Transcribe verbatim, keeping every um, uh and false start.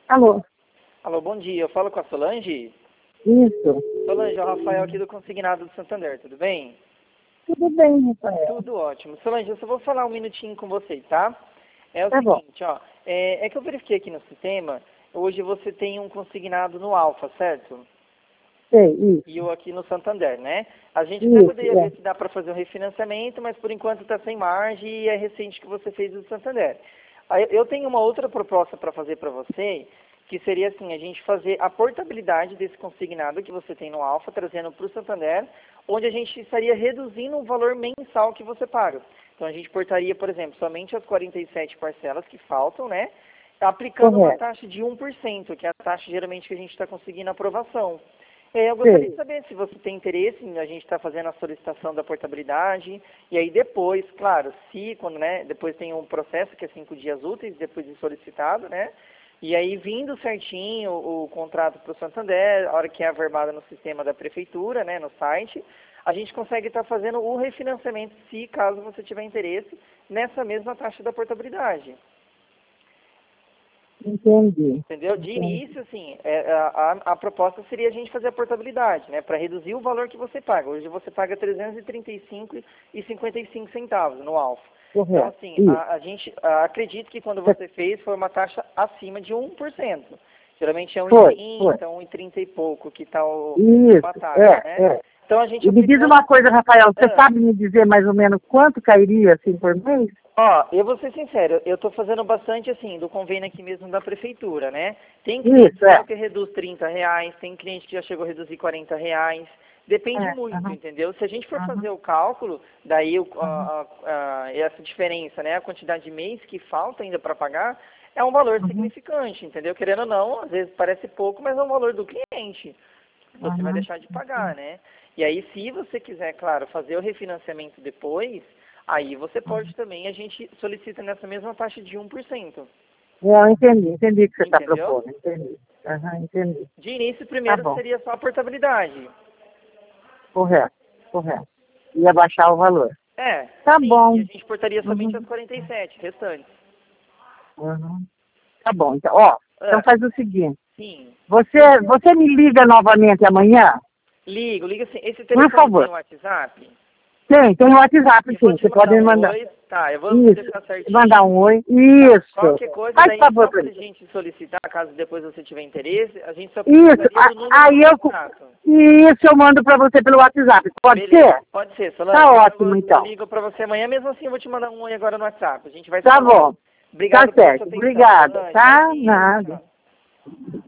Alô? Alô, bom dia. Eu falo com a Solange? Isso. Solange, é o Rafael aqui do Consignado do Santander, tudo bem? Tudo bem, Rafael. Tudo ótimo. Solange, eu só vou falar um minutinho com você, tá? É o Tá bom. seguinte, ó, é, é que eu verifiquei aqui no sistema, hoje você tem um consignado no Alfa, certo? Sei, isso. E eu aqui no Santander, né? A gente Isso, até poderia é. ver se dá para fazer um refinanciamento, mas por enquanto está sem margem e é recente que você fez o Santander. Aí eu tenho uma outra proposta para fazer para você, que seria assim, a gente fazer a portabilidade desse consignado que você tem no Alfa, trazendo para o Santander, onde a gente estaria reduzindo o valor mensal que você paga. Então a gente portaria, por exemplo, somente as quarenta e sete parcelas que faltam, né? Aplicando uma Correto. taxa de um por cento, que é a taxa geralmente que a gente está conseguindo aprovação. É, eu gostaria Sei. de saber se você tem interesse em a gente estar fazendo a solicitação da portabilidade, e aí depois, claro, se, quando, né, depois tem um processo que é cinco dias úteis, depois de solicitado, né, e aí vindo certinho o, o contrato para o Santander, a hora que é averbada no sistema da prefeitura, né, no site, a gente consegue estar fazendo o refinanciamento, se caso você tiver interesse, nessa mesma taxa da portabilidade. Entendi. Entendeu? De Entendi. início, assim, é, a, a, a proposta seria a gente fazer a portabilidade, né? Para reduzir o valor que você paga. Hoje você paga trezentos e trinta e cinco reais e cinquenta e cinco centavos no Alfa. Então, Correto. assim, Isso. a, a gente a, acredito que quando você fez foi uma taxa acima de um por cento. Geralmente é Foi, um foi. vírgula trinta, um vírgula trinta e pouco que está Isso. a taxa, É, né? é. Então a gente E me diz aplicando... uma coisa, Rafael, você Ah, sabe me dizer mais ou menos quanto cairia assim por mês? Ó, eu vou ser sincero, eu estou fazendo bastante assim, do convênio aqui mesmo da prefeitura, né? Tem cliente Isso, meu é. que reduz trinta reais, tem cliente que já chegou a reduzir quarenta reais. Depende É. muito, Aham. entendeu? Se a gente for Aham. fazer o cálculo, daí o- Aham. a, a- a- essa diferença, né? A quantidade de mês que falta ainda para pagar, é um valor Aham. significante, entendeu? Querendo ou não, às vezes parece pouco, mas é um valor do cliente. Você vai Aham. deixar de pagar, né? E aí, se você quiser, claro, fazer o refinanciamento depois, aí você pode também, a gente solicita nessa mesma taxa de um por cento. É, eu entendi, entendi o que você está Entendeu? propondo, entendi. Aham, entendi. De início, Tá primeiro bom. seria só a portabilidade. Correto, correto. Ia baixar o valor. É, Tá sim. E bom. a gente portaria somente as Uhum. quarenta e sete restantes. Uhum. Tá bom. Então, ó, então É, faz o seguinte. sim. Você, você me liga novamente amanhã? Ligo, liga assim. Esse Por telefone tem favor. WhatsApp? Tem, tem o WhatsApp, Eu vou sim. te Você pode mandar me um mandar. oi. Tá, eu vou Isso. deixar Mandar certinho. um oi. Tá. Isso. Qualquer coisa, Faz daí favor só pra para a mim. gente solicitar, caso depois você tiver interesse, a gente só Isso. precisaria A- do número Aí do eu, contrato. isso eu mando pra você pelo WhatsApp. Pode Beleza, ser? pode ser, Tá Solange. Então eu, ótimo, vou- eu então. ligo para você amanhã, mesmo assim eu vou te mandar um oi agora no WhatsApp. A gente vai se Tá falando. bom. Tá Obrigado pela sua certo. atenção, Obrigada. Solange. Tá? Imagina, Nada. tchau.